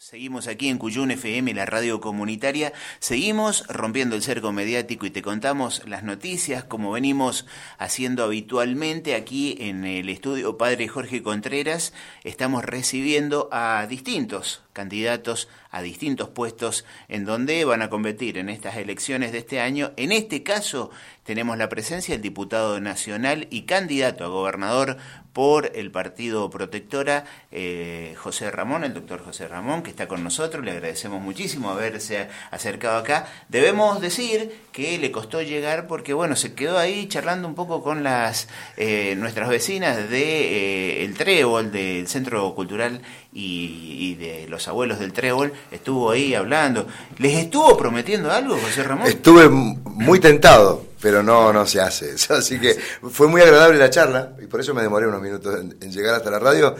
Seguimos aquí en Cuyún FM, la radio comunitaria. Seguimos rompiendo el cerco mediático y te contamos las noticias como venimos haciendo habitualmente aquí en el estudio Padre Jorge Contreras. Estamos recibiendo a distintos candidatos a distintos puestos en donde van a competir en estas elecciones de este año. En este caso tenemos la presencia del diputado nacional y candidato a gobernador por el Partido Protectora, José Ramón, el doctor José Ramón, que está con nosotros. Le agradecemos muchísimo haberse acercado acá. Debemos decir que le costó llegar porque, bueno, se quedó ahí charlando un poco con nuestras vecinas de el Trébol, del Centro Cultural y de los abuelos del Trébol. Estuvo ahí hablando. ¿Les estuvo prometiendo algo, José Ramón? Estuve muy tentado, pero no se hace. Así que fue muy agradable la charla, y por eso me demoré unos minutos en llegar hasta la radio.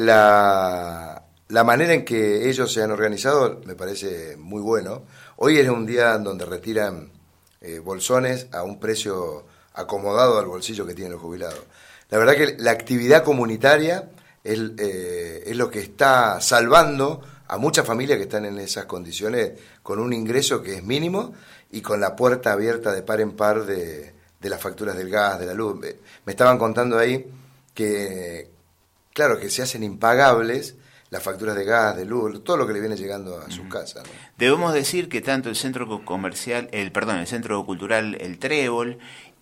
La manera en que ellos se han organizado me parece muy bueno. Hoy es un día donde retiran bolsones a un precio acomodado al bolsillo que tienen los jubilados. La verdad que la actividad comunitaria es lo que está salvando a muchas familias que están en esas condiciones, con un ingreso que es mínimo y con la puerta abierta de par en par de las facturas del gas, de la luz. Me estaban contando ahí que, claro, que se hacen impagables las facturas de gas, de luz, todo lo que le viene llegando a sus casas, ¿no? Debemos decir que tanto el centro comercial, el centro cultural El Trébol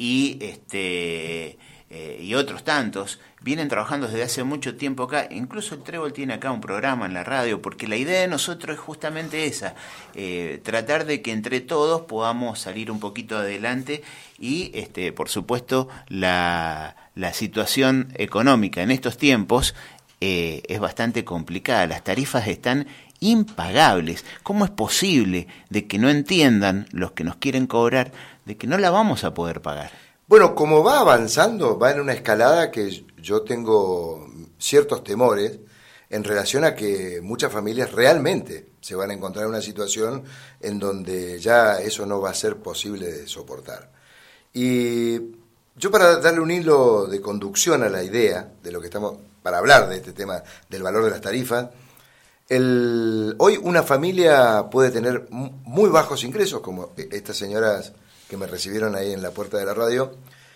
y otros tantos vienen trabajando desde hace mucho tiempo acá. Incluso el Trébol tiene acá un programa en la radio, porque la idea de nosotros es justamente esa, tratar de que entre todos podamos salir un poquito adelante y, por supuesto, la situación económica en estos tiempos es bastante complicada. Las tarifas están impagables. ¿Cómo es posible de que no entiendan los que nos quieren cobrar de que no la vamos a poder pagar? Bueno, como va avanzando, va en una escalada que yo tengo ciertos temores en relación a que muchas familias realmente se van a encontrar en una situación en donde ya eso no va a ser posible de soportar. Y yo, para darle un hilo de conducción a la idea de lo que estamos, para hablar de este tema del valor de las tarifas, hoy una familia puede tener muy bajos ingresos, como estas señoras que me recibieron ahí en la puerta de la radio,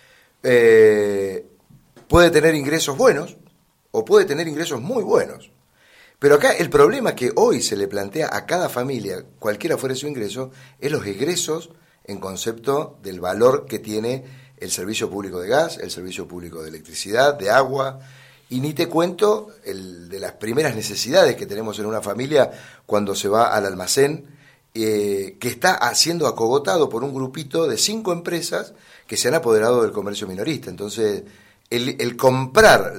puede tener ingresos buenos o puede tener ingresos muy buenos. Pero acá el problema que hoy se le plantea a cada familia, cualquiera fuere su ingreso, es los egresos en concepto del valor que tiene el servicio público de gas, el servicio público de electricidad, de agua, y ni te cuento el de las primeras necesidades que tenemos en una familia cuando se va al almacén, que está siendo acogotado por un grupito de 5 empresas que se han apoderado del comercio minorista. Entonces, el comprar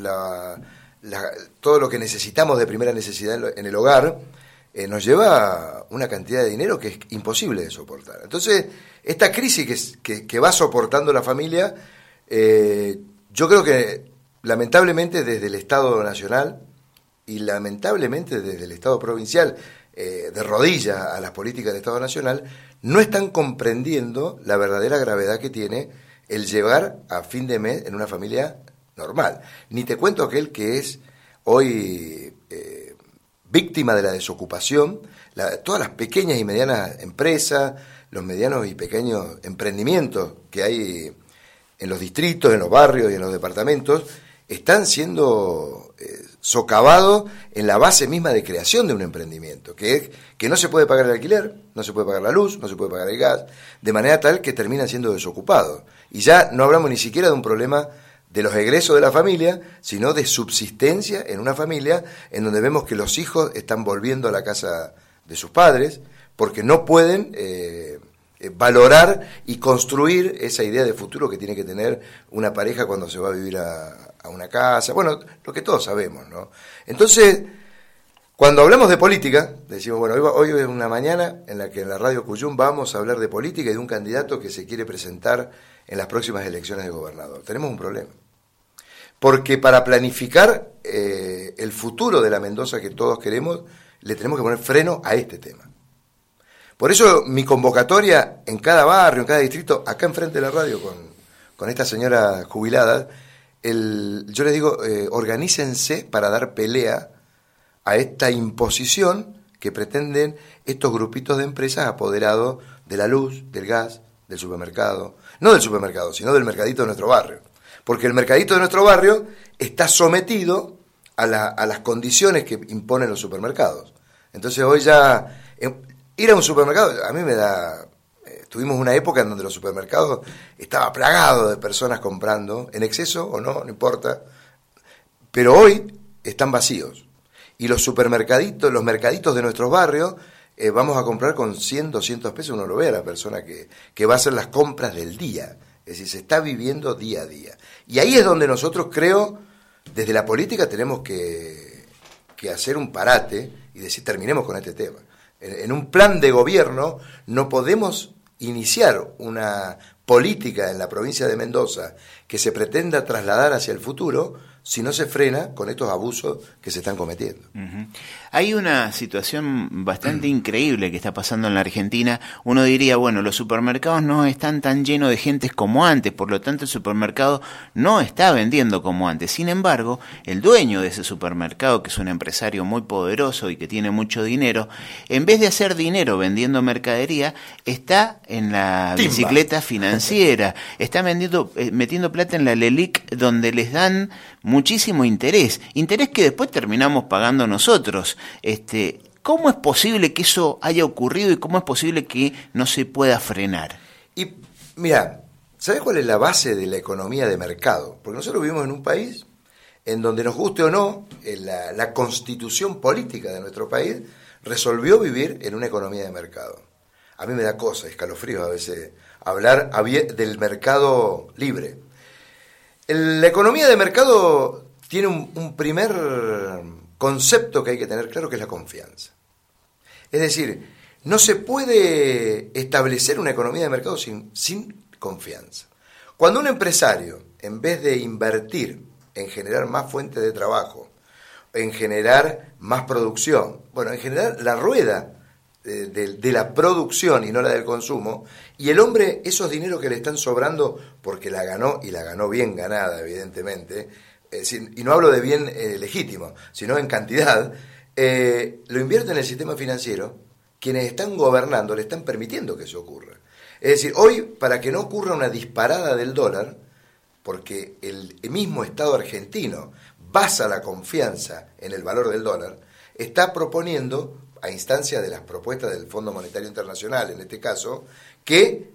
todo lo que necesitamos de primera necesidad en el hogar nos lleva una cantidad de dinero que es imposible de soportar. Entonces, esta crisis que va soportando la familia, yo creo que lamentablemente desde el Estado nacional y lamentablemente desde el Estado provincial, de rodillas a las políticas del Estado nacional, no están comprendiendo la verdadera gravedad que tiene el llevar a fin de mes en una familia normal. Ni te cuento aquel que es hoy víctima de la desocupación, todas las pequeñas y medianas empresas, los medianos y pequeños emprendimientos que hay en los distritos, en los barrios y en los departamentos, están siendo socavados en la base misma de creación de un emprendimiento, que es que no se puede pagar el alquiler, no se puede pagar la luz, no se puede pagar el gas, de manera tal que terminan siendo desocupados. Y ya no hablamos ni siquiera de un problema de los egresos de la familia, sino de subsistencia en una familia en donde vemos que los hijos están volviendo a la casa de sus padres porque no pueden valorar y construir esa idea de futuro que tiene que tener una pareja cuando se va a vivir a una casa, bueno, lo que todos sabemos, ¿no? Entonces, cuando hablamos de política, decimos, bueno, hoy es una mañana en la que en la radio Cuyún vamos a hablar de política y de un candidato que se quiere presentar en las próximas elecciones de gobernador. Tenemos un problema, porque para planificar el futuro de la Mendoza que todos queremos, le tenemos que poner freno a este tema. Por eso mi convocatoria en cada barrio, en cada distrito, acá enfrente de la radio con estas señoras jubiladas, yo les digo, organícense para dar pelea a esta imposición que pretenden estos grupitos de empresas apoderados de la luz, del gas, del supermercado, no del supermercado, sino del mercadito de nuestro barrio. Porque el mercadito de nuestro barrio está sometido a las condiciones que imponen los supermercados. Entonces hoy ya, ir a un supermercado, a mí me da... Tuvimos una época en donde los supermercados estaba plagado de personas comprando, en exceso o no importa, pero hoy están vacíos. Y los supermercaditos, los mercaditos de nuestros barrios, vamos a comprar con 100, 200 pesos, uno lo ve a la persona que va a hacer las compras del día. Es decir, se está viviendo día a día. Y ahí es donde nosotros, creo, desde la política tenemos que hacer un parate y decir, terminemos con este tema. En un plan de gobierno no podemos iniciar una política en la provincia de Mendoza que se pretenda trasladar hacia el futuro si no se frena con estos abusos que se están cometiendo. Uh-huh. Hay una situación bastante increíble que está pasando en la Argentina. Uno diría, bueno, los supermercados no están tan llenos de gentes como antes, por lo tanto el supermercado no está vendiendo como antes. Sin embargo, el dueño de ese supermercado, que es un empresario muy poderoso y que tiene mucho dinero, en vez de hacer dinero vendiendo mercadería, está en la bicicleta financiera, está metiendo plata en la LELIQ, donde les dan muchísimo interés que después terminamos pagando nosotros. ¿Cómo es posible que eso haya ocurrido y cómo es posible que no se pueda frenar? Y mira, ¿sabes cuál es la base de la economía de mercado? Porque nosotros vivimos en un país en donde, nos guste o no, la constitución política de nuestro país resolvió vivir en una economía de mercado. A mí me da cosa, escalofríos a veces, hablar del mercado libre. La economía de mercado tiene un primer concepto que hay que tener claro, que es la confianza. Es decir, no se puede establecer una economía de mercado sin confianza. Cuando un empresario, en vez de invertir en generar más fuentes de trabajo, en generar más producción, bueno, en generar la rueda de la producción y no la del consumo, y el hombre, esos dineros que le están sobrando porque la ganó, y la ganó bien ganada, evidentemente, y no hablo de bien legítimo, sino en cantidad, lo invierte en el sistema financiero. Quienes están gobernando le están permitiendo que eso ocurra. Es decir, hoy, para que no ocurra una disparada del dólar, porque el mismo Estado argentino basa la confianza en el valor del dólar, está proponiendo, a instancia de las propuestas del Fondo Monetario Internacional, en este caso, que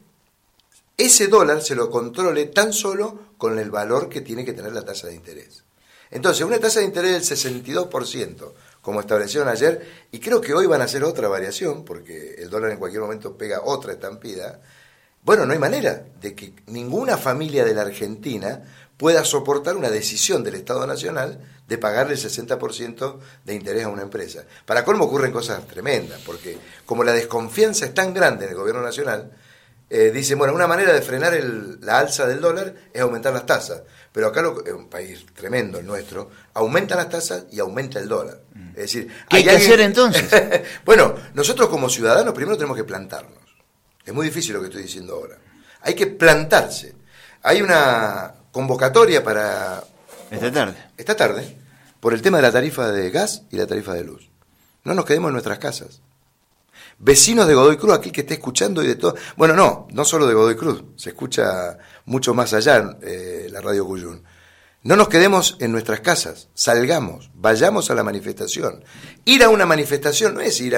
ese dólar se lo controle tan solo con el valor que tiene que tener la tasa de interés. Entonces, una tasa de interés del 62%, como establecieron ayer, y creo que hoy van a hacer otra variación, porque el dólar en cualquier momento pega otra estampida. Bueno, no hay manera de que ninguna familia de la Argentina pueda soportar una decisión del Estado Nacional de pagarle el 60% de interés a una empresa. Para colmo ocurren cosas tremendas, porque como la desconfianza es tan grande en el gobierno nacional, dicen, bueno, una manera de frenar la alza del dólar es aumentar las tasas. Pero acá, es un país tremendo el nuestro, aumentan las tasas y aumenta el dólar. Es decir, ¿qué hay que hacer entonces? Bueno, nosotros como ciudadanos primero tenemos que plantarnos. Es muy difícil lo que estoy diciendo ahora. Hay que plantarse. Hay una convocatoria para... Esta tarde, por el tema de la tarifa de gas y la tarifa de luz. No nos quedemos en nuestras casas. Vecinos de Godoy Cruz, aquel que esté escuchando y de todo... Bueno, no solo de Godoy Cruz, se escucha mucho más allá la Radio Cuyún. No nos quedemos en nuestras casas, salgamos, vayamos a la manifestación. Ir a una manifestación no es ir a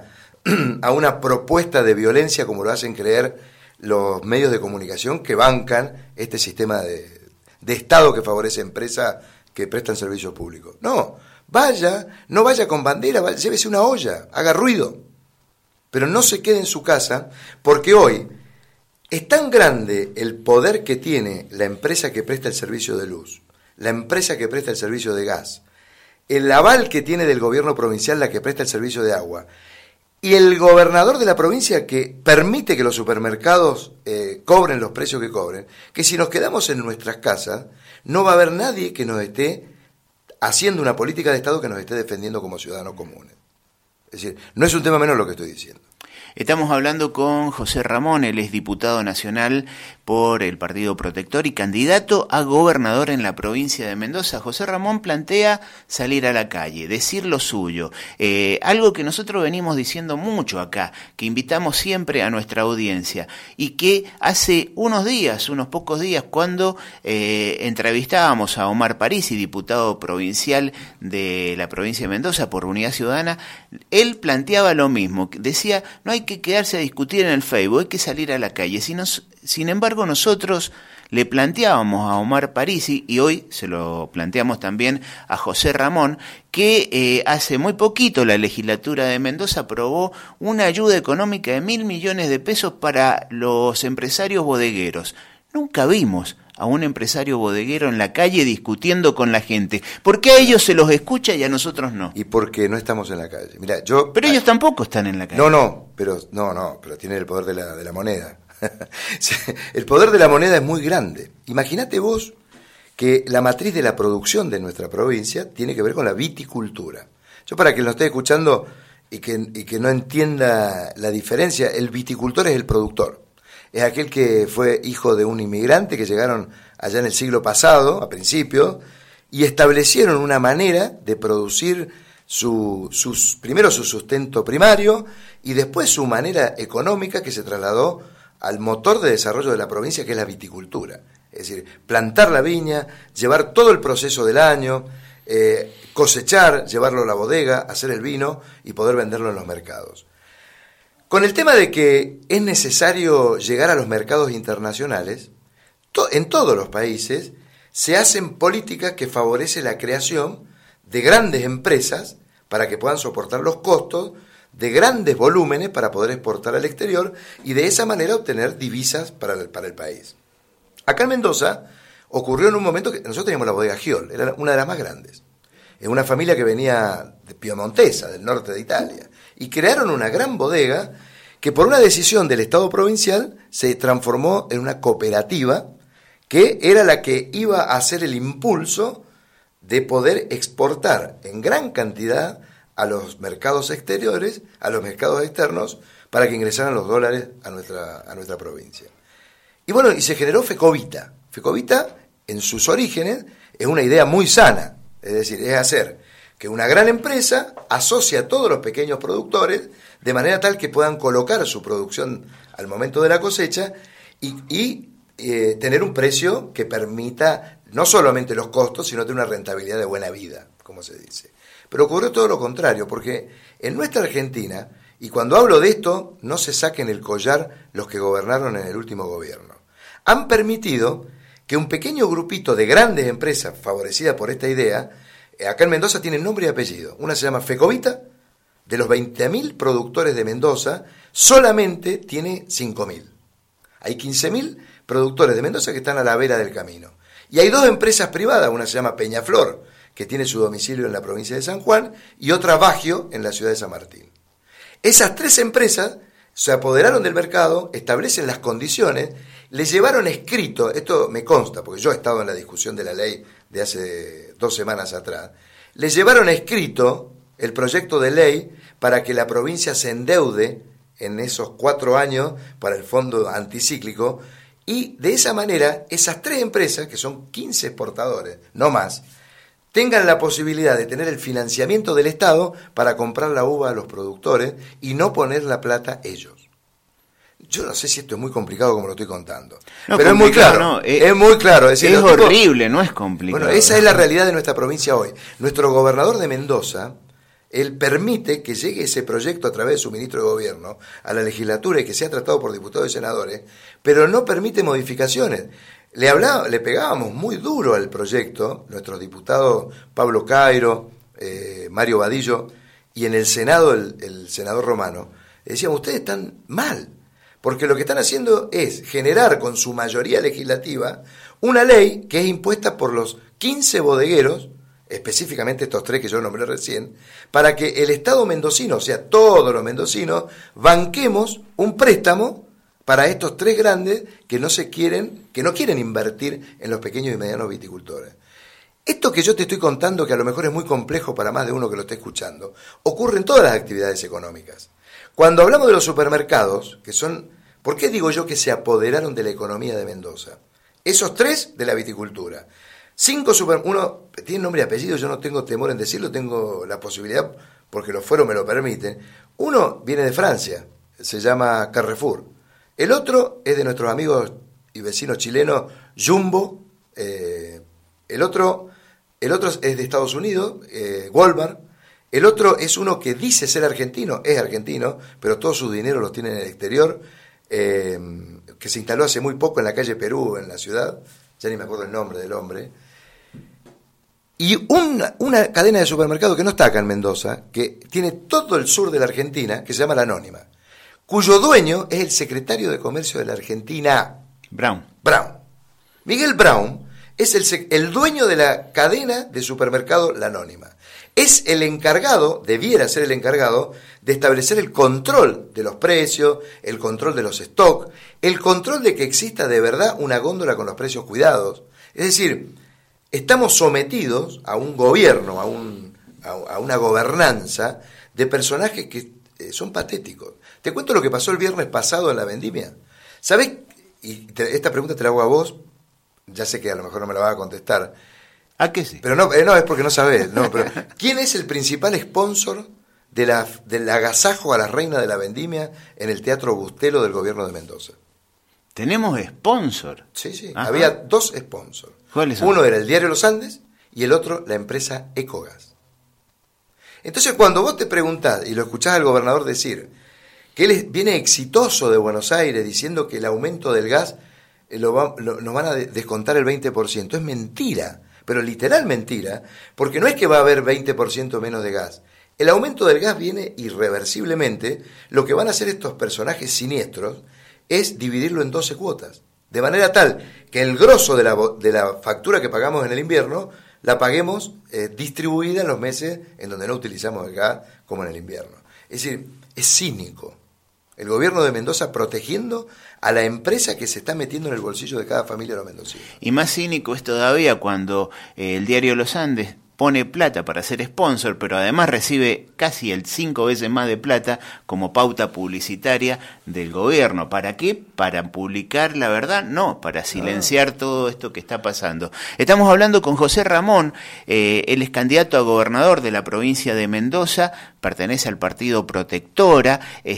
una propuesta de violencia como lo hacen creer los medios de comunicación que bancan este sistema de Estado que favorece empresas que prestan servicios públicos. No vaya con bandera, llévese una olla, haga ruido. Pero no se quede en su casa, porque hoy es tan grande el poder que tiene la empresa que presta el servicio de luz, la empresa que presta el servicio de gas, el aval que tiene del gobierno provincial la que presta el servicio de agua, y el gobernador de la provincia que permite que los supermercados cobren los precios que cobren, que si nos quedamos en nuestras casas, no va a haber nadie que nos esté haciendo una política de Estado que nos esté defendiendo como ciudadanos comunes. Es decir, no es un tema menor lo que estoy diciendo. Estamos hablando con José Ramón, él es diputado nacional por el Partido Protector y candidato a gobernador en la provincia de Mendoza. José Ramón plantea salir a la calle, decir lo suyo, algo que nosotros venimos diciendo mucho acá, que invitamos siempre a nuestra audiencia y que hace unos pocos días, cuando entrevistábamos a Omar Parisi, diputado provincial de la provincia de Mendoza por Unidad Ciudadana, él planteaba lo mismo, decía, no hay que quedarse a discutir en el Facebook, hay que salir a la calle. Sin embargo, nosotros le planteábamos a Omar Parisi, y hoy se lo planteamos también a José Ramón, que hace muy poquito la legislatura de Mendoza aprobó una ayuda económica de 1.000 millones de pesos para los empresarios bodegueros. Nunca vimos a un empresario bodeguero en la calle discutiendo con la gente. ¿Por qué a ellos se los escucha y a nosotros no? Y porque no estamos en la calle. Mirá, pero ellos tampoco están en la calle. Pero tienen el poder de la moneda. El poder de la moneda es muy grande. Imagínate vos que la matriz de la producción de nuestra provincia tiene que ver con la viticultura. Yo, para que lo esté escuchando y que no entienda la diferencia, el viticultor es el productor. Es aquel que fue hijo de un inmigrante que llegaron allá en el siglo pasado, a principio, y establecieron una manera de producir primero su sustento primario y después su manera económica, que se trasladó al motor de desarrollo de la provincia, que es la viticultura. Es decir, plantar la viña, llevar todo el proceso del año, cosechar, llevarlo a la bodega, hacer el vino y poder venderlo en los mercados. Con el tema de que es necesario llegar a los mercados internacionales, en todos los países se hacen políticas que favorecen la creación de grandes empresas para que puedan soportar los costos de grandes volúmenes para poder exportar al exterior y de esa manera obtener divisas para el país. Acá en Mendoza ocurrió en un momento que nosotros teníamos la bodega Giol, era una de las más grandes. Es una familia que venía de piemontesa, del norte de Italia, y crearon una gran bodega que por una decisión del Estado provincial se transformó en una cooperativa que era la que iba a hacer el impulso de poder exportar en gran cantidad a los mercados exteriores, a los mercados externos, para que ingresaran los dólares a nuestra provincia. Y se generó Fecovita. Fecovita, en sus orígenes, es una idea muy sana, es decir, es hacer que una gran empresa asocie a todos los pequeños productores de manera tal que puedan colocar su producción al momento de la cosecha y tener un precio que permita no solamente los costos, sino tener una rentabilidad de buena vida, como se dice. Pero ocurrió todo lo contrario, porque en nuestra Argentina, y cuando hablo de esto, no se saquen el collar los que gobernaron en el último gobierno, han permitido que un pequeño grupito de grandes empresas favorecidas por esta idea, acá en Mendoza tienen nombre y apellido. Una se llama Fecovita, de los 20.000 productores de Mendoza, solamente tiene 5.000. Hay 15.000 productores de Mendoza que están a la vera del camino. Y hay dos empresas privadas, una se llama Peñaflor, que tiene su domicilio en la provincia de San Juan, y otra Bagio, en la ciudad de San Martín. Esas tres empresas se apoderaron del mercado, establecen las condiciones, le llevaron escrito, esto me consta, porque yo he estado en la discusión de la ley de hace 2 semanas atrás, le llevaron escrito el proyecto de ley para que la provincia se endeude en esos 4 años para el fondo anticíclico, y de esa manera esas 3 empresas, que son 15 exportadores, no más, tengan la posibilidad de tener el financiamiento del Estado para comprar la uva a los productores y no poner la plata ellos. Yo no sé si esto es muy complicado como lo estoy contando, no, pero es muy claro, no, es muy claro. Es decir, horrible, no es complicado. Bueno, esa es la realidad de nuestra provincia hoy. Nuestro gobernador de Mendoza, él permite que llegue ese proyecto a través de su ministro de Gobierno a la legislatura y que sea tratado por diputados y senadores, pero no permite modificaciones. Le pegábamos muy duro al proyecto, nuestros diputados Pablo Cairo, Mario Vadillo, y en el Senado el senador Romano, le decíamos, ustedes están mal, porque lo que están haciendo es generar con su mayoría legislativa una ley que es impuesta por los 15 bodegueros, específicamente estos 3 que yo nombré recién, para que el Estado mendocino, o sea, todos los mendocinos, banquemos un préstamo para estos 3 grandes que no quieren invertir en los pequeños y medianos viticultores. Esto que yo te estoy contando, que a lo mejor es muy complejo para más de uno que lo esté escuchando, ocurre en todas las actividades económicas. Cuando hablamos de los supermercados, que son, ¿por qué digo yo que se apoderaron de la economía de Mendoza? Esos 3 de la viticultura. 5 uno tiene nombre y apellido, yo no tengo temor en decirlo, tengo la posibilidad, porque los fueros me lo permiten. Uno viene de Francia, se llama Carrefour. El otro es de nuestros amigos y vecinos chilenos, Jumbo. El otro es de Estados Unidos, Walmart. El otro es uno que dice ser argentino, es argentino, pero todo su dinero lo tiene en el exterior, que se instaló hace muy poco en la calle Perú, en la ciudad, ya ni me acuerdo el nombre del hombre. Y una cadena de supermercados que no está acá en Mendoza, que tiene todo el sur de la Argentina, que se llama La Anónima, cuyo dueño es el secretario de Comercio de la Argentina. Brown. Miguel Brown es el dueño de la cadena de supermercado La Anónima. Es el encargado, debiera ser el encargado, de establecer el control de los precios, el control de los stocks, el control de que exista de verdad una góndola con los precios cuidados. Es decir, estamos sometidos a un gobierno, a una gobernanza de personajes que son patéticos. Te cuento lo que pasó el viernes pasado en la vendimia. ¿Sabés? Y esta pregunta te la hago a vos, ya sé que a lo mejor no me la vas a contestar. ¿A qué sí? Pero no, es porque no sabés. No, pero ¿quién es el principal sponsor del agasajo a la reina de la vendimia en el Teatro Bustelo del gobierno de Mendoza? ¿Tenemos sponsor? Sí. Ajá. Había 2 sponsors. ¿Cuáles son? Uno era el Diario Los Andes y el otro la empresa Ecogas. Entonces, cuando vos te preguntás y lo escuchás al gobernador decir que él viene exitoso de Buenos Aires diciendo que el aumento del gas nos van a descontar el 20%, es mentira. Pero literal mentira, porque no es que va a haber 20% menos de gas. El aumento del gas viene irreversiblemente. Lo que van a hacer estos personajes siniestros es dividirlo en 12 cuotas, de manera tal que el grosso de la factura que pagamos en el invierno la paguemos distribuida en los meses en donde no utilizamos el gas, como en el invierno. Es decir, es cínico. El gobierno de Mendoza protegiendo a la empresa que se está metiendo en el bolsillo de cada familia de los mendocinos. Y más cínico es todavía cuando el diario Los Andes pone plata para ser sponsor, pero además recibe casi el 5 veces más de plata como pauta publicitaria del gobierno. ¿Para qué? ¿Para publicar la verdad? No, para silenciar todo esto que está pasando. Estamos hablando con José Ramón, él es candidato a gobernador de la provincia de Mendoza, pertenece al partido Protectora,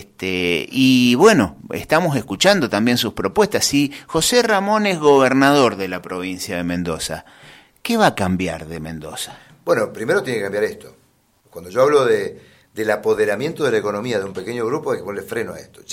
y bueno, estamos escuchando también sus propuestas. Si José Ramón es gobernador de la provincia de Mendoza, ¿qué va a cambiar de Mendoza? Bueno, primero tiene que cambiar esto. Cuando yo hablo del apoderamiento de la economía de un pequeño grupo, hay que ponerle freno a esto.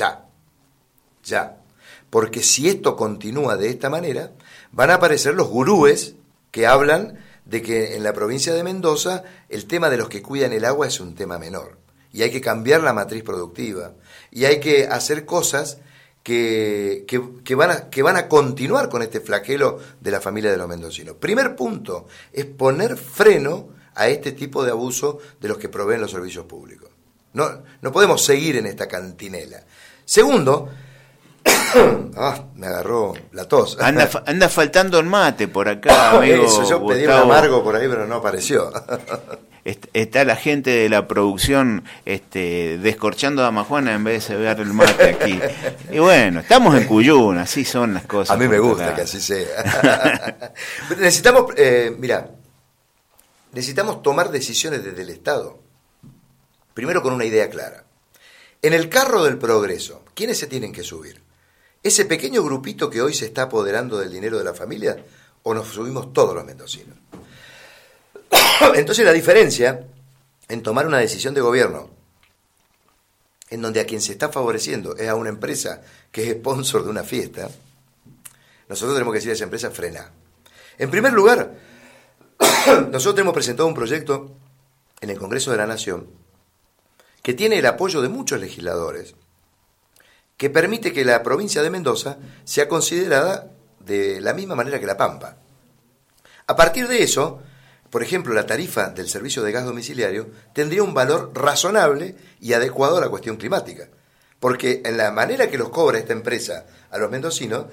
Ya. Porque si esto continúa de esta manera, van a aparecer los gurúes que hablan de que en la provincia de Mendoza el tema de los que cuidan el agua es un tema menor. Y hay que cambiar la matriz productiva. Y hay que hacer cosas que van a continuar con este flagelo de la familia de los mendocinos. Primer punto es poner freno a este tipo de abuso de los que proveen los servicios públicos. No podemos seguir en esta cantinela. Segundo, me agarró la tos. Anda faltando el mate por acá, amigo. Eso, yo pedí un amargo por ahí, pero no apareció. Está la gente de la producción descorchando a Damajuana en vez de cebar el mate aquí. Y bueno, estamos en Cuyuna, así son las cosas. A mí me gusta que así sea. Necesitamos tomar decisiones desde el Estado. Primero con una idea clara. En el carro del progreso, ¿quiénes se tienen que subir? ¿Ese pequeño grupito que hoy se está apoderando del dinero de la familia o nos subimos todos los mendocinos? Entonces la diferencia en tomar una decisión de gobierno en donde a quien se está favoreciendo es a una empresa que es sponsor de una fiesta, nosotros tenemos que decir a esa empresa, frena. En primer lugar, nosotros hemos presentado un proyecto en el Congreso de la Nación que tiene el apoyo de muchos legisladores, que permite que la provincia de Mendoza sea considerada de la misma manera que La Pampa. A partir de eso, por ejemplo, la tarifa del servicio de gas domiciliario tendría un valor razonable y adecuado a la cuestión climática. Porque en la manera que los cobra esta empresa a los mendocinos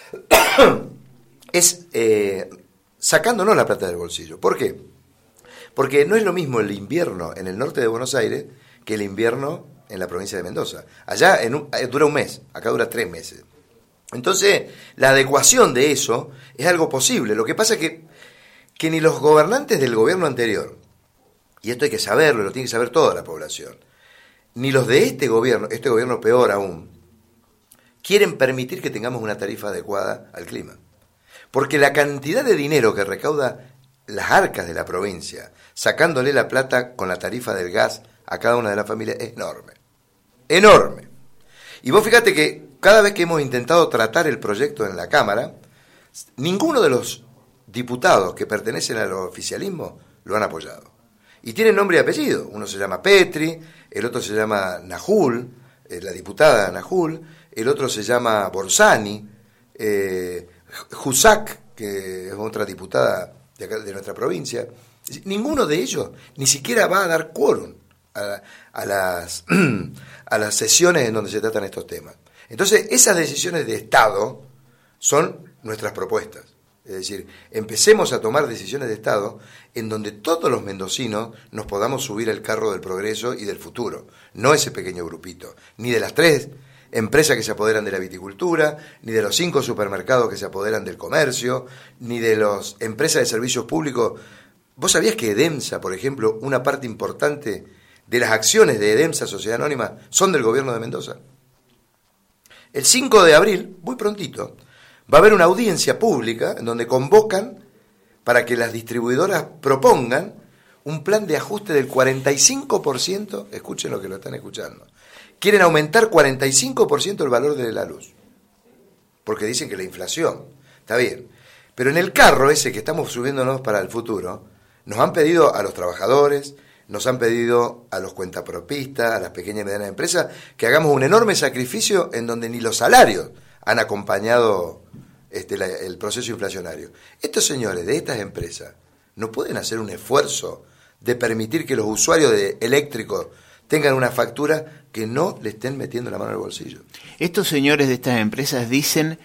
es sacándonos la plata del bolsillo. ¿Por qué? Porque no es lo mismo el invierno en el norte de Buenos Aires que el invierno en la provincia de Mendoza. Allá dura un mes, acá dura 3 meses. Entonces, la adecuación de eso es algo posible. Lo que pasa es que ni los gobernantes del gobierno anterior, y esto hay que saberlo, lo tiene que saber toda la población, ni los de este gobierno peor aún, quieren permitir que tengamos una tarifa adecuada al clima. Porque la cantidad de dinero que recauda las arcas de la provincia, sacándole la plata con la tarifa del gas a cada una de las familias, es enorme. Enorme. Y vos fíjate que cada vez que hemos intentado tratar el proyecto en la Cámara, ninguno de los diputados que pertenecen al oficialismo lo han apoyado. Y tienen nombre y apellido. Uno se llama Petri, el otro se llama Najul, la diputada Najul, el otro se llama Borsani, Jusac, que es otra diputada de acá, de nuestra provincia. Ninguno de ellos ni siquiera va a dar quórum a las sesiones en donde se tratan estos temas. Entonces, esas decisiones de Estado son nuestras propuestas. Es decir, empecemos a tomar decisiones de Estado en donde todos los mendocinos nos podamos subir al carro del progreso y del futuro. No ese pequeño grupito, ni de las 3 empresas que se apoderan de la viticultura, ni de los 5 supermercados que se apoderan del comercio, ni de las empresas de servicios públicos. ¿Vos sabías que EDEMSA, por ejemplo, una parte importante de las acciones de EDEMSA, Sociedad Anónima, son del gobierno de Mendoza? El 5 de abril, muy prontito, va a haber una audiencia pública en donde convocan para que las distribuidoras propongan un plan de ajuste del 45%, escuchen lo que lo están escuchando, quieren aumentar 45% el valor de la luz, porque dicen que la inflación, está bien, pero en el carro ese que estamos subiéndonos para el futuro, nos han pedido a los trabajadores, nos han pedido a los cuentapropistas, a las pequeñas y medianas empresas, que hagamos un enorme sacrificio en donde ni los salarios han acompañado el proceso inflacionario. Estos señores de estas empresas no pueden hacer un esfuerzo de permitir que los usuarios de eléctricos tengan una factura que no le estén metiendo la mano al bolsillo. Estos señores de estas empresas dicen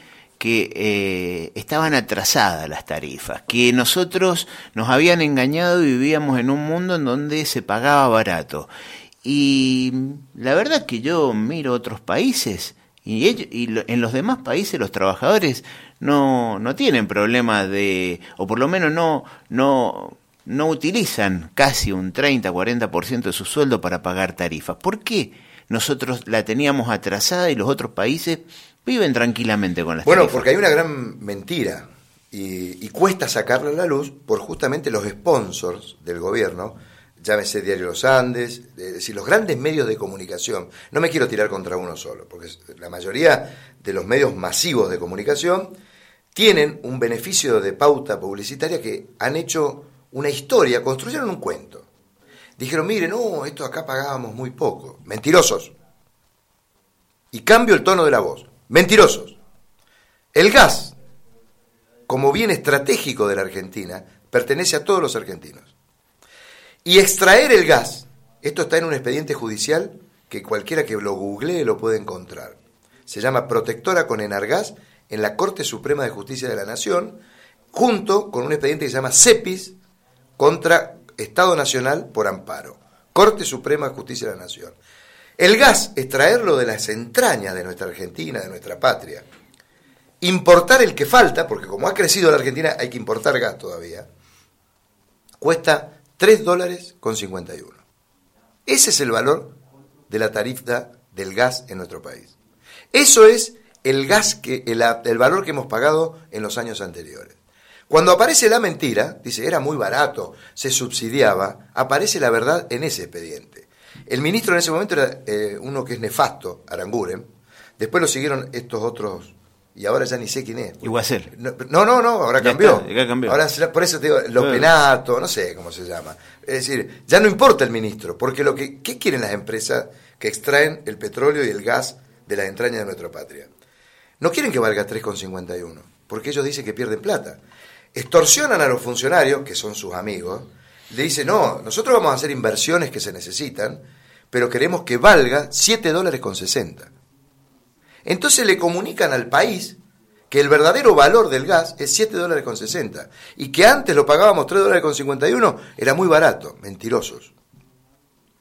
que estaban atrasadas las tarifas, que nosotros nos habían engañado y vivíamos en un mundo en donde se pagaba barato. Y la verdad es que yo miro otros países en los demás países los trabajadores no tienen problema o por lo menos no utilizan casi un 30-40% de su sueldo para pagar tarifas. ¿Por qué nosotros la teníamos atrasada y los otros países viven tranquilamente con las tarifas? Bueno, porque hay una gran mentira y cuesta sacarla a la luz por justamente los sponsors del gobierno, llámese Diario Los Andes, es decir, los grandes medios de comunicación. No me quiero tirar contra uno solo, porque la mayoría de los medios masivos de comunicación tienen un beneficio de pauta publicitaria que han hecho una historia, construyeron un cuento. Dijeron, mire, no, esto acá pagábamos muy poco. Mentirosos. Y cambio el tono de la voz. Mentirosos. El gas, como bien estratégico de la Argentina, pertenece a todos los argentinos. Y extraer el gas, esto está en un expediente judicial que cualquiera que lo googlee lo puede encontrar. Se llama Protectora con Enargas en la Corte Suprema de Justicia de la Nación, junto con un expediente que se llama CEPIS contra Estado Nacional por amparo. Corte Suprema de Justicia de la Nación. El gas, extraerlo de las entrañas de nuestra Argentina, de nuestra patria, importar el que falta, porque como ha crecido la Argentina hay que importar gas todavía, cuesta $3.51. Ese es el valor de la tarifa del gas en nuestro país. Eso es el gas el valor que hemos pagado en los años anteriores. Cuando aparece la mentira, dice, era muy barato, se subsidiaba, aparece la verdad en ese expediente. El ministro en ese momento era uno que es nefasto, Aranguren, después lo siguieron estos otros, y ahora ya ni sé quién es. Iguacer. No, ahora cambió. Ya cambió. Ahora, por eso te digo, Lopenato, no sé cómo se llama. Es decir, ya no importa el ministro, porque ¿qué quieren las empresas que extraen el petróleo y el gas de las entrañas de nuestra patria? No quieren que valga 3,51, porque ellos dicen que pierden plata. Extorsionan a los funcionarios, que son sus amigos, le dicen, no, nosotros vamos a hacer inversiones que se necesitan, pero queremos que valga $7.60. Entonces le comunican al país que el verdadero valor del gas es $7.60 y que antes lo pagábamos $3.51, era muy barato. Mentirosos.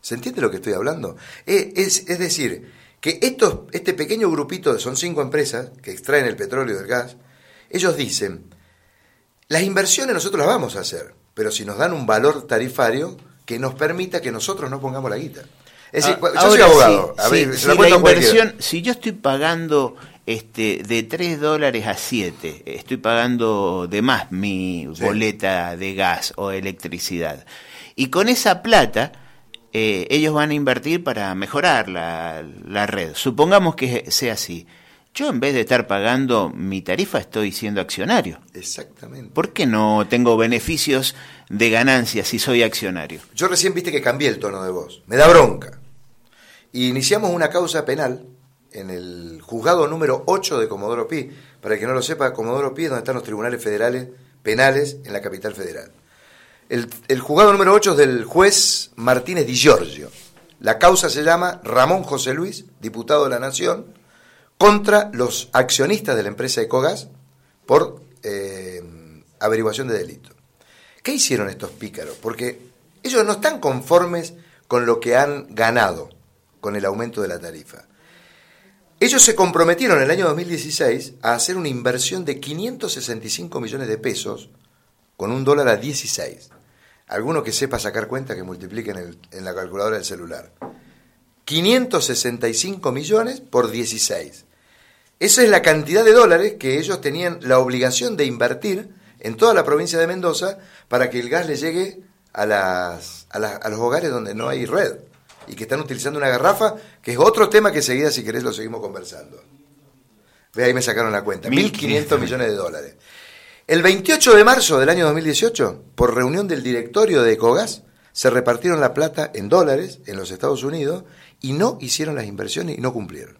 ¿Se entiende lo que estoy hablando? Es decir, que este pequeño grupito, son 5 empresas que extraen el petróleo y el gas, ellos dicen, las inversiones nosotros las vamos a hacer, pero si nos dan un valor tarifario que nos permita que nosotros no pongamos la guita. Es decir, yo soy abogado. La inversión, si yo estoy pagando de $3 a 7, estoy pagando de más mi boleta de gas o electricidad. Y con esa plata, ellos van a invertir para mejorar la red. Supongamos que sea así. Yo, en vez de estar pagando mi tarifa, estoy siendo accionario. Exactamente. ¿Por qué no tengo beneficios de ganancias si soy accionario? Yo recién viste que cambié el tono de voz. Me da bronca. Y iniciamos una causa penal en el juzgado número 8 de Comodoro Pi. Para el que no lo sepa, Comodoro Pi es donde están los tribunales federales penales en la capital federal. El juzgado número 8 es del juez Martínez Di Giorgio. La causa se llama Ramón José Luis, diputado de la Nación, contra los accionistas de la empresa Ecogas por averiguación de delito. ¿Qué hicieron estos pícaros? Porque ellos no están conformes con lo que han ganado con el aumento de la tarifa. Ellos se comprometieron en el año 2016 a hacer una inversión de 565 millones de pesos con $1 a 16. Alguno que sepa sacar cuenta que multipliquen en la calculadora del celular. 565 millones por 16. Esa es la cantidad de dólares que ellos tenían la obligación de invertir en toda la provincia de Mendoza para que el gas le llegue a los hogares donde no hay red y que están utilizando una garrafa, que es otro tema que enseguida, si querés, lo seguimos conversando. Ve, ahí me sacaron la cuenta. 1.500 millones de dólares. El 28 de marzo del año 2018, por reunión del directorio de Ecogas, se repartieron la plata en dólares en los Estados Unidos y no hicieron las inversiones y no cumplieron.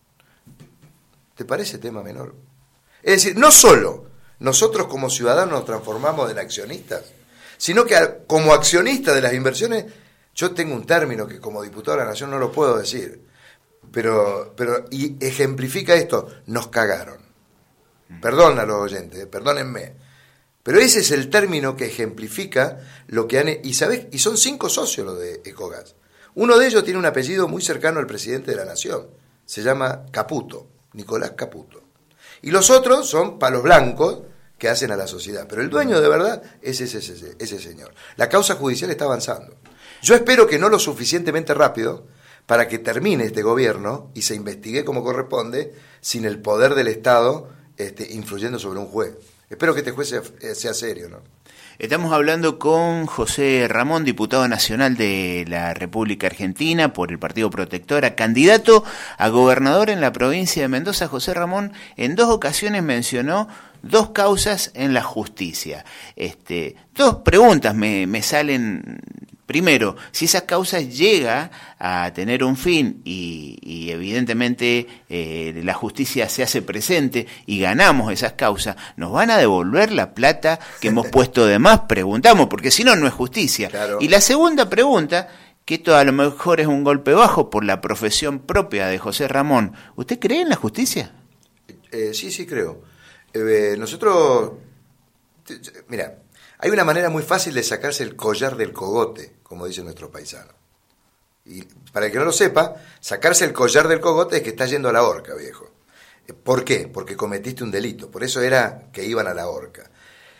¿Te parece tema menor? Es decir, no solo nosotros como ciudadanos nos transformamos en accionistas, sino que como accionista de las inversiones, yo tengo un término que como diputado de la Nación no lo puedo decir, pero y ejemplifica esto, nos cagaron. Perdón a los oyentes, perdónenme, pero ese es el término que ejemplifica lo que han... Y ¿sabés? Y son 5 socios los de Ecogas. Uno de ellos tiene un apellido muy cercano al presidente de la Nación, se llama Caputo, Nicolás Caputo. Y los otros son palos blancos que hacen a la sociedad, pero el dueño de verdad es ese señor. La causa judicial está avanzando. Yo espero que no lo suficientemente rápido para que termine este gobierno y se investigue como corresponde sin el poder del Estado influyendo sobre un juez. Espero que este juez sea serio, ¿no? Estamos hablando con José Ramón, diputado nacional de la República Argentina por el Partido Protectora, candidato a gobernador en la provincia de Mendoza. José Ramón en 2 ocasiones mencionó 2 causas en la justicia. 2 preguntas me salen. Primero, si esa causa llega a tener un fin y evidentemente la justicia se hace presente y ganamos esas causas, ¿nos van a devolver la plata que hemos puesto de más? Preguntamos, porque si no, no es justicia. Claro. Y la segunda pregunta, que esto a lo mejor es un golpe bajo por la profesión propia de José Ramón, ¿usted cree en la justicia? Sí creo. Nosotros, mira, hay una manera muy fácil de sacarse el collar del cogote, como dicen nuestros paisanos. Y para el que no lo sepa, sacarse el collar del cogote es que está yendo a la horca, viejo. ¿Por qué? Porque cometiste un delito. Por eso era que iban a la horca.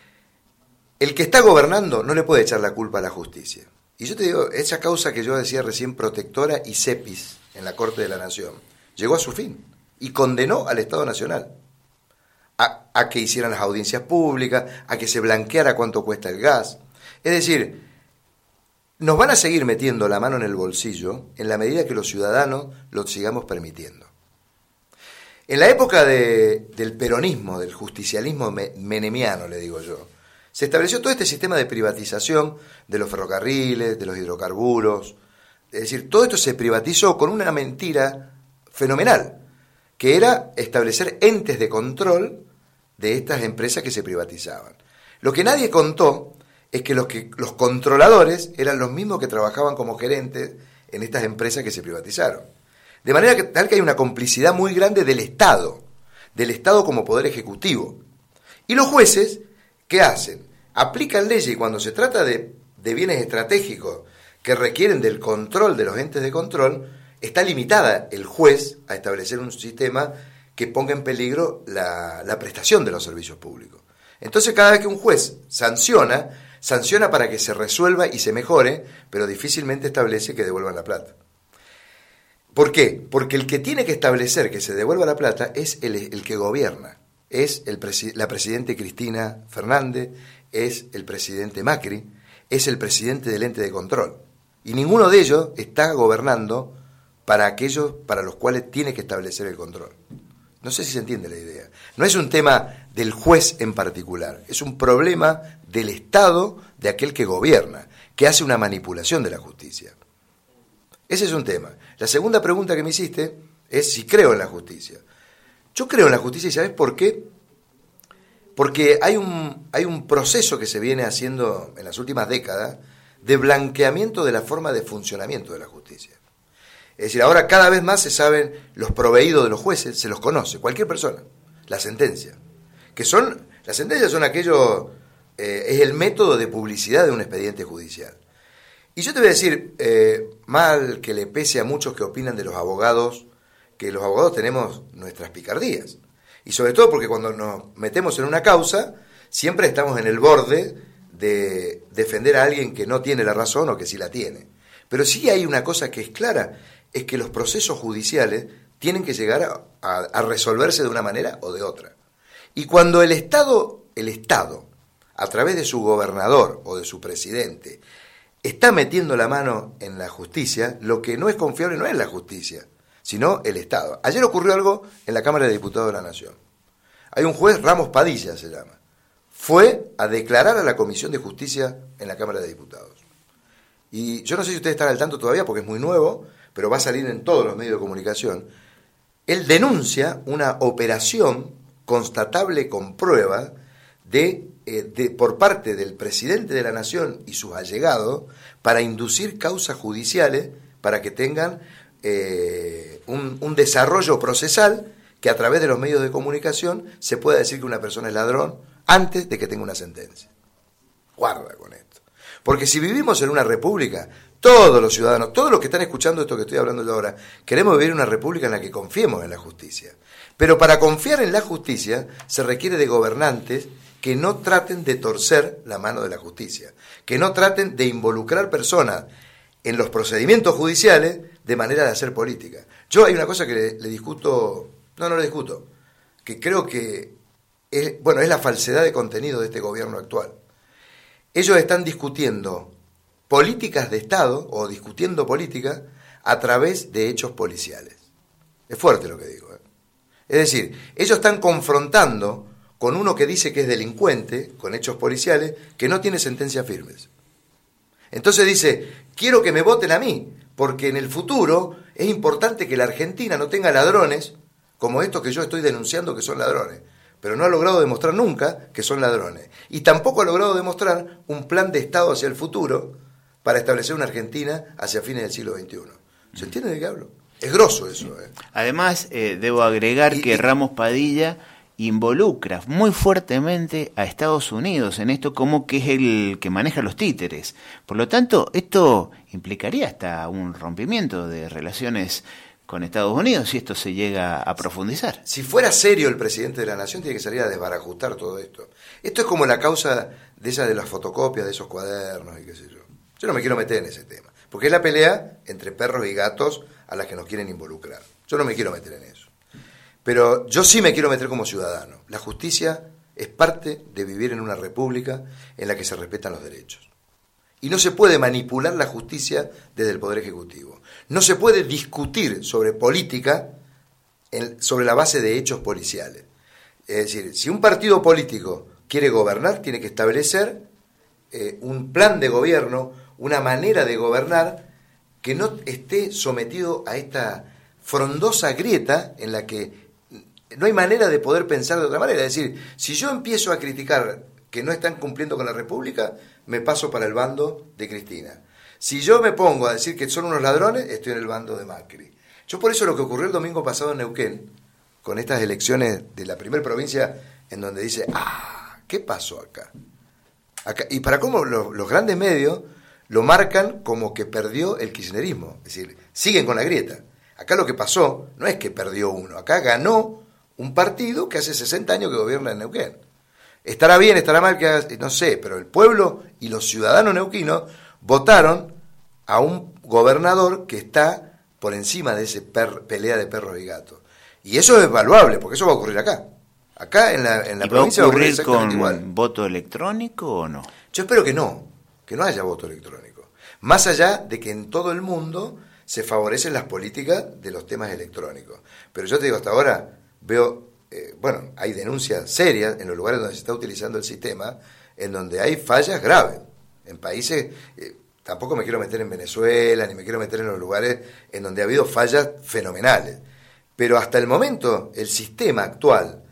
El que está gobernando no le puede echar la culpa a la justicia. Y yo te digo, esa causa que yo decía recién, Protectora y Cepis, en la Corte de la Nación, llegó a su fin y condenó al Estado Nacional a que hicieran las audiencias públicas, a que se blanqueara cuánto cuesta el gas. Es decir, nos van a seguir metiendo la mano en el bolsillo en la medida que los ciudadanos lo sigamos permitiendo. En la época del peronismo, del justicialismo menemiano, le digo yo, se estableció todo este sistema de privatización de los ferrocarriles, de los hidrocarburos. Es decir, todo esto se privatizó con una mentira fenomenal, que era establecer entes de control de estas empresas que se privatizaban. Lo que nadie contó es que los controladores eran los mismos que trabajaban como gerentes en estas empresas que se privatizaron. De manera que tal que hay una complicidad muy grande del Estado como poder ejecutivo. Y los jueces, ¿qué hacen? Aplican leyes y cuando se trata de bienes estratégicos que requieren del control de los entes de control, está limitada el juez a establecer un sistema que ponga en peligro la prestación de los servicios públicos. Entonces, cada vez que un juez sanciona para que se resuelva y se mejore, pero difícilmente establece que devuelvan la plata. ¿Por qué? Porque el que tiene que establecer que se devuelva la plata es el que gobierna. Es la presidente Cristina Fernández, es el presidente Macri, es el presidente del ente de control. Y ninguno de ellos está gobernando para aquellos para los cuales tiene que establecer el control. No sé si se entiende la idea. No es un tema del juez en particular, es un problema del Estado, de aquel que gobierna, que hace una manipulación de la justicia. Ese es un tema. La segunda pregunta que me hiciste es si creo en la justicia. Yo creo en la justicia, ¿y sabes por qué? Porque hay un proceso que se viene haciendo en las últimas décadas de blanqueamiento de la forma de funcionamiento de la justicia. Es decir, ahora cada vez más se saben los proveídos de los jueces, se los conoce, cualquier persona, la sentencia. Las sentencias son aquello, es el método de publicidad de un expediente judicial. Y yo te voy a decir, mal que le pese a muchos que opinan de los abogados, que los abogados tenemos nuestras picardías. Y sobre todo porque cuando nos metemos en una causa, siempre estamos en el borde de defender a alguien que no tiene la razón o que sí la tiene. Pero sí hay una cosa que es clara, es que los procesos judiciales tienen que llegar a resolverse de una manera o de otra. Y cuando el Estado, a través de su gobernador o de su presidente, está metiendo la mano en la justicia, lo que no es confiable no es la justicia, sino el Estado. Ayer ocurrió algo en la Cámara de Diputados de la Nación. Hay un juez, Ramos Padilla se llama, fue a declarar a la Comisión de Justicia en la Cámara de Diputados. Y yo no sé si ustedes están al tanto todavía porque es muy nuevo, pero va a salir en todos los medios de comunicación. Él denuncia una operación constatable con prueba por parte del presidente de la Nación y sus allegados para inducir causas judiciales para que tengan un desarrollo procesal que a través de los medios de comunicación se pueda decir que una persona es ladrón antes de que tenga una sentencia. Guarda con esto. Porque si vivimos en una república, todos los ciudadanos, todos los que están escuchando esto que estoy hablando yo ahora, queremos vivir en una república en la que confiemos en la justicia. Pero para confiar en la justicia se requiere de gobernantes que no traten de torcer la mano de la justicia, que no traten de involucrar personas en los procedimientos judiciales de manera de hacer política. Yo hay una cosa que le discuto, no le discuto, que creo que es la falsedad de contenido de este gobierno actual. Ellos están discutiendo políticas de Estado o discutiendo política a través de hechos policiales. Es fuerte lo que digo. Es decir, ellos están confrontando con uno que dice que es delincuente, con hechos policiales, que no tiene sentencias firmes. Entonces dice, quiero que me voten a mí, porque en el futuro es importante que la Argentina no tenga ladrones como estos que yo estoy denunciando que son ladrones. Pero no ha logrado demostrar nunca que son ladrones. Y tampoco ha logrado demostrar un plan de Estado hacia el futuro para establecer una Argentina hacia fines del siglo XXI. ¿Se entiende de qué hablo? Es grosso eso. Además, debo agregar que Ramos Padilla involucra muy fuertemente a Estados Unidos en esto como que es el que maneja los títeres. Por lo tanto, esto implicaría hasta un rompimiento de relaciones con Estados Unidos si esto se llega a profundizar. Si fuera serio el presidente de la Nación, tiene que salir a desbarajustar todo esto. Esto es como la causa de esa de las fotocopias, de esos cuadernos y qué sé yo. Yo no me quiero meter en ese tema, porque es la pelea entre perros y gatos a las que nos quieren involucrar. Yo no me quiero meter en eso. Pero yo sí me quiero meter como ciudadano. La justicia es parte de vivir en una república en la que se respetan los derechos. Y no se puede manipular la justicia desde el Poder Ejecutivo. No se puede discutir sobre política sobre la base de hechos policiales. Es decir, si un partido político quiere gobernar, tiene que establecer un plan de gobierno, una manera de gobernar que no esté sometido a esta frondosa grieta en la que no hay manera de poder pensar de otra manera. Es decir, si yo empiezo a criticar que no están cumpliendo con la República, me paso para el bando de Cristina. Si yo me pongo a decir que son unos ladrones, estoy en el bando de Macri. Yo por eso lo que ocurrió el domingo pasado en Neuquén, con estas elecciones de la primera provincia, en donde dice, ¿qué pasó acá? Y para cómo los grandes medios lo marcan como que perdió el kirchnerismo. Es decir, siguen con la grieta. Acá lo que pasó no es que perdió uno, acá ganó un partido que hace 60 años que gobierna en Neuquén. Estará bien, estará mal, no sé, pero el pueblo y los ciudadanos neuquinos votaron a un gobernador que está por encima de ese pelea de perros y gatos. Y eso es evaluable, porque eso va a ocurrir acá. Acá en la provincia va a ocurrir exactamente con igual. voto electrónico o no? Yo espero que no haya voto electrónico. Más allá de que en todo el mundo se favorecen las políticas de los temas electrónicos. Pero yo te digo, hasta ahora veo, hay denuncias serias en los lugares donde se está utilizando el sistema, en donde hay fallas graves. En países, tampoco me quiero meter en Venezuela, ni me quiero meter en los lugares en donde ha habido fallas fenomenales. Pero hasta el momento, el sistema actual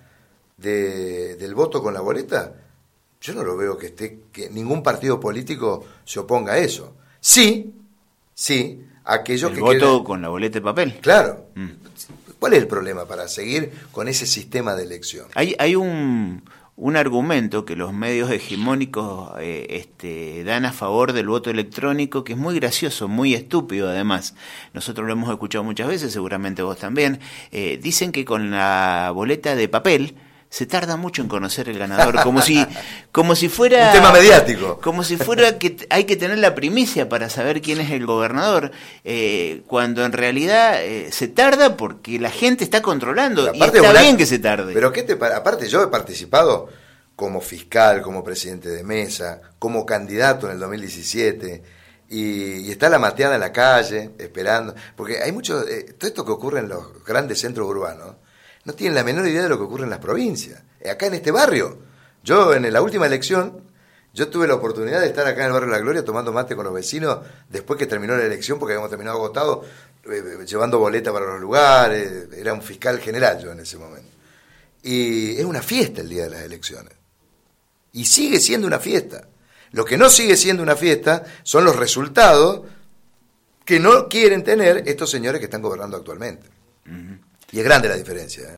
del voto con la boleta, yo no lo veo que ningún partido político se oponga a eso. Sí, aquellos que voto con la boleta de papel. Claro. ¿Cuál es el problema para seguir con ese sistema de elección? Hay un argumento que los medios hegemónicos dan a favor del voto electrónico, que es muy gracioso, muy estúpido además. Nosotros lo hemos escuchado muchas veces, seguramente vos también. Dicen que con la boleta de papel se tarda mucho en conocer el ganador, como si fuera un tema mediático, como si fuera que hay que tener la primicia para saber quién es el gobernador, cuando en realidad se tarda porque la gente está controlando, y está bien que se tarde. Pero aparte yo he participado como fiscal, como presidente de mesa, como candidato en el 2017, y está la mateada en la calle esperando, porque hay mucho todo esto que ocurre en los grandes centros urbanos. No tienen la menor idea de lo que ocurre en las provincias. Acá en este barrio, yo en la última elección, yo tuve la oportunidad de estar acá en el barrio La Gloria tomando mate con los vecinos después que terminó la elección, porque habíamos terminado agotados, llevando boleta para los lugares, era un fiscal general yo en ese momento. Y es una fiesta el día de las elecciones. Y sigue siendo una fiesta. Lo que no sigue siendo una fiesta son los resultados que no quieren tener estos señores que están gobernando actualmente. Y es grande la diferencia, ¿eh?